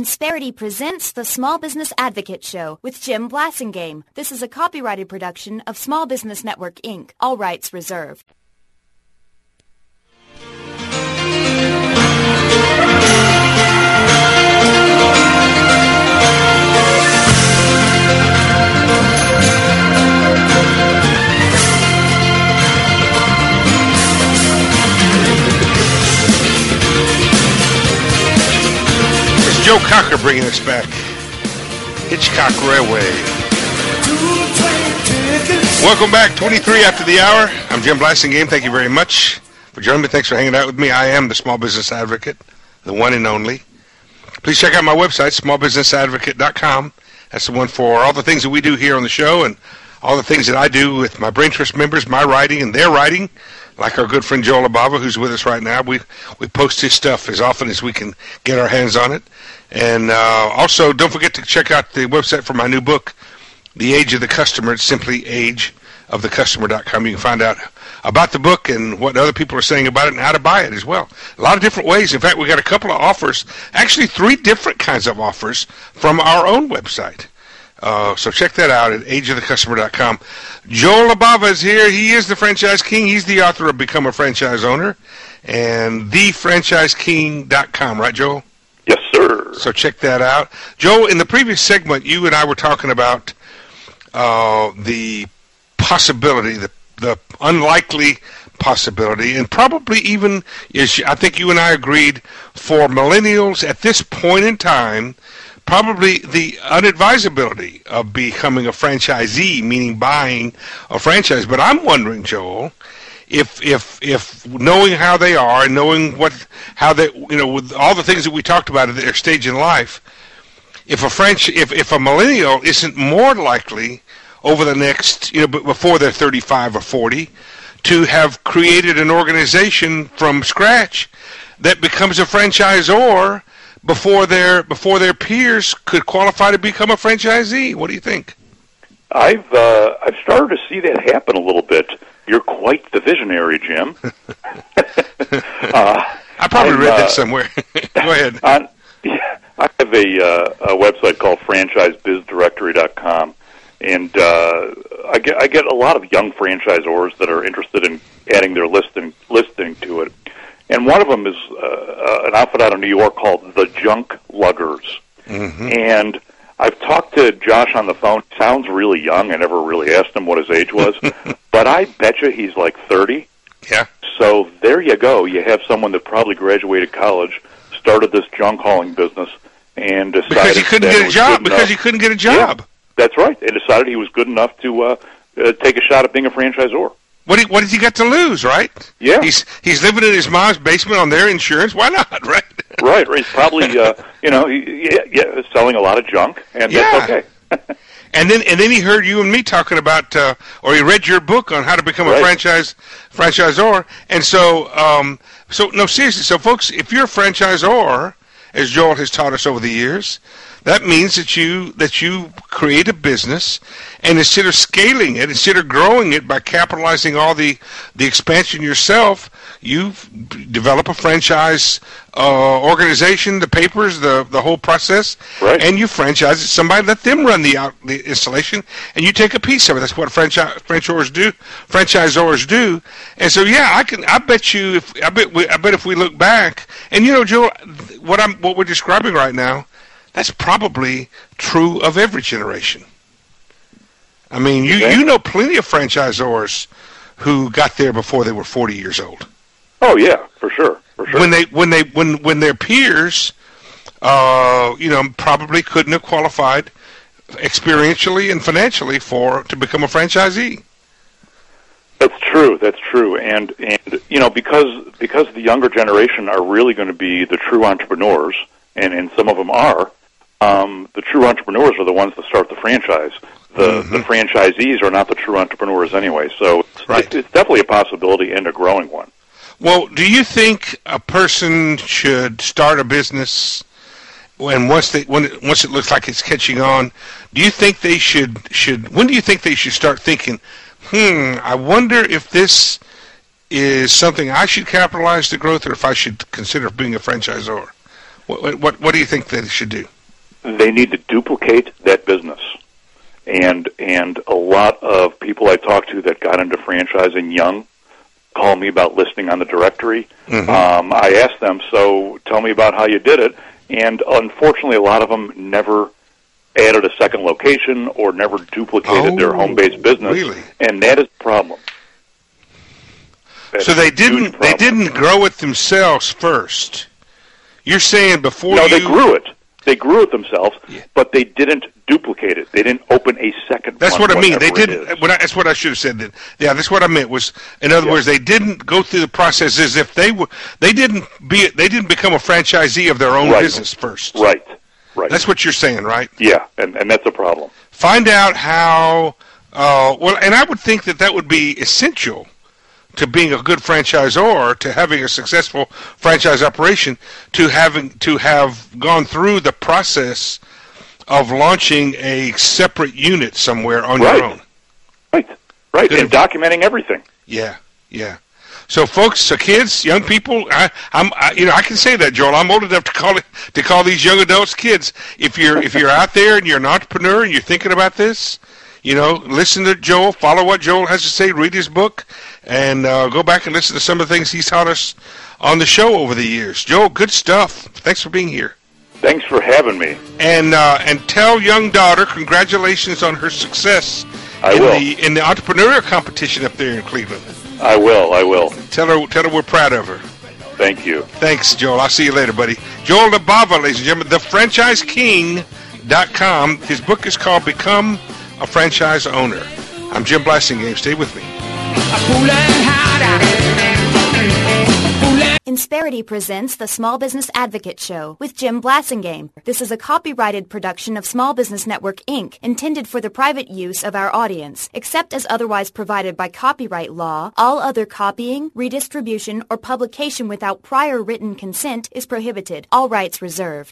Insperity presents the Small Business Advocate Show with Jim Blasingame. This is a copyrighted production of Small Business Network, Inc. All rights reserved. Joe Cocker bringing us back. Hitchcock Railway. Welcome back, 23 after the hour. I'm Jim Blasingame. Thank you very much for joining me. Thanks for hanging out with me. I am the Small Business Advocate, the one and only. Please check out my website, smallbusinessadvocate.com. That's the one for all the things that we do here on the show and all the things that I do with my Brain Trust members, my writing and their writing. Like our good friend Joel Abava, who's with us right now. We post his stuff as often as we can get our hands on it. And also, don't forget to check out the website for my new book, The Age of the Customer. It's simply ageofthecustomer.com. You can find out about the book and what other people are saying about it and how to buy it as well. A lot of different ways. In fact, we got a couple of offers, actually 3 different kinds of offers from our own website. So check that out at ageofthecustomer.com. Joel Abava is here. He is the franchise king. He's the author of Become a Franchise Owner and thefranchiseking.com. Right, Joel? Yes, sir. So check that out. Joel, in the previous segment, you and I were talking about the possibility, the unlikely possibility, and probably even, I think you and I agreed, for millennials at this point in time, probably the unadvisability of becoming a franchisee, meaning buying a franchise. But I'm wondering, Joel, if knowing how they are and knowing how they, with all the things that we talked about at their stage in life, if a millennial isn't more likely over the next, before they're 35 or 40, to have created an organization from scratch that becomes a franchisor before their peers could qualify to become a franchisee. What do you think? I've started to see that happen a little bit. You're quite the visionary, Jim. I probably read that somewhere. Go ahead. I have a website called franchisebizdirectory.com, and I get a lot of young franchisors that are interested in adding their listing to it. And one of them is an outfit out of New York called the Junk Luggers. Mm-hmm. And I've talked to Josh on the phone. He sounds really young. I never really asked him what his age was. But I bet you he's like 30. Yeah. So there you go. You have someone that probably graduated college, started this junk hauling business, and decided because he couldn't get a job. Because he couldn't get a job. Yeah, that's right. And decided he was good enough to take a shot at being a franchisor. What did he got to lose, right? Yeah. He's living in his mom's basement on their insurance. Why not, right? Right. He's probably, selling a lot of junk, and that's okay. And then he heard you and me talking about, or he read your book on how to become a franchisor. And so seriously. So, folks, if you're a franchisor, as Joel has taught us over the years, that means that you create a business, and instead of scaling it, instead of growing it by capitalizing all the expansion yourself, you develop a franchise organization, the papers, the whole process, right. And you franchise it to somebody, let them run the installation, and you take a piece of it. That's what franchisors do. And so, yeah, I bet if we look back, and Joel, what we're describing right now, that's probably true of every generation. I mean, you know plenty of franchisors who got there before they were 40 years old. Oh yeah, for sure. When their peers, probably couldn't have qualified experientially and financially to become a franchisee. That's true, and because the younger generation are really going to be the true entrepreneurs, and some of them are. The true entrepreneurs are the ones that start the franchise. The franchisees are not the true entrepreneurs anyway. So it's definitely a possibility and a growing one. Well, do you think a person should start a business, and once it looks like it's catching on, do you think they should? When do you think they should start thinking, I wonder if this is something I should capitalize the growth, or if I should consider being a franchisor? What do you think they should do? They need to duplicate that business. And a lot of people I talk to that got into franchising young call me about listing on the directory. Mm-hmm. I ask them, so tell me about how you did it. And unfortunately, a lot of them never added a second location or never duplicated their home-based business. Really? And that is a problem. So they didn't grow it themselves first. You're saying before they grew it. They grew it themselves, but they didn't duplicate it. They didn't open a second. That's one, what I mean. They didn't. That's what I should have said. Then, yeah, that's what I meant. Was in other words, they didn't go through the process as if they were. They didn't become a franchisee of their own business first. Right. That's what you're saying, right? Yeah, and that's a problem. Find out how. And I would think that would be essential to being a good franchisor, to having a successful franchise operation, to have gone through the process of launching a separate unit somewhere on your own. Right, and documenting everything. Yeah. So, folks, kids, young people, I can say that, Joel. I'm old enough to call these young adults kids. If you're out there and you're an entrepreneur and you're thinking about this, listen to Joel, follow what Joel has to say, read his book, and go back and listen to some of the things he's taught us on the show over the years. Joel, good stuff. Thanks for being here. Thanks for having me. And tell young daughter congratulations on her success in the entrepreneurial competition up there in Cleveland. I will. Tell her we're proud of her. Thank you. Thanks, Joel. I'll see you later, buddy. Joel LaBava, ladies and gentlemen, thefranchiseking.com. His book is called Become a Franchise Owner. I'm Jim Blasingame. Stay with me. Insperity presents the Small Business Advocate Show with Jim Blasingame. This is a copyrighted production of Small Business Network, Inc., intended for the private use of our audience. Except as otherwise provided by copyright law, all other copying, redistribution, or publication without prior written consent is prohibited. All rights reserved.